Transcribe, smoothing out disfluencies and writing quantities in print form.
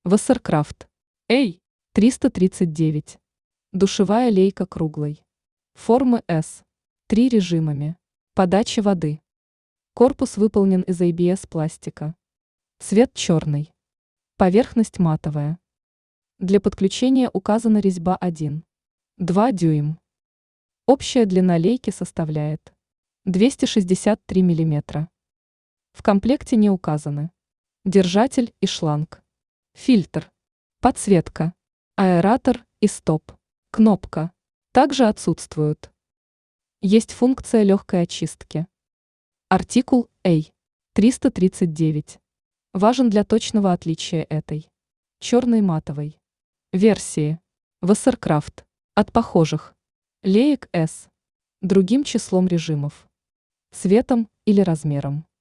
Вассеркрафт. Эй, 339. Душевая лейка круглой. Формы S. 3 режимами. Подача воды. Корпус выполнен из ABS пластика. Цвет черный. Поверхность матовая. Для подключения указана резьба 1. 2 дюйм. Общая длина лейки составляет 263 мм. В комплекте не указаны держатель и шланг, фильтр, подсветка, аэратор и стоп, кнопка. Также отсутствуют. Есть функция легкой очистки. Артикул A339. Важен для точного отличия этой черной матовой версии Вассеркрафт от похожих леек S другим числом режимов, цветом или размером.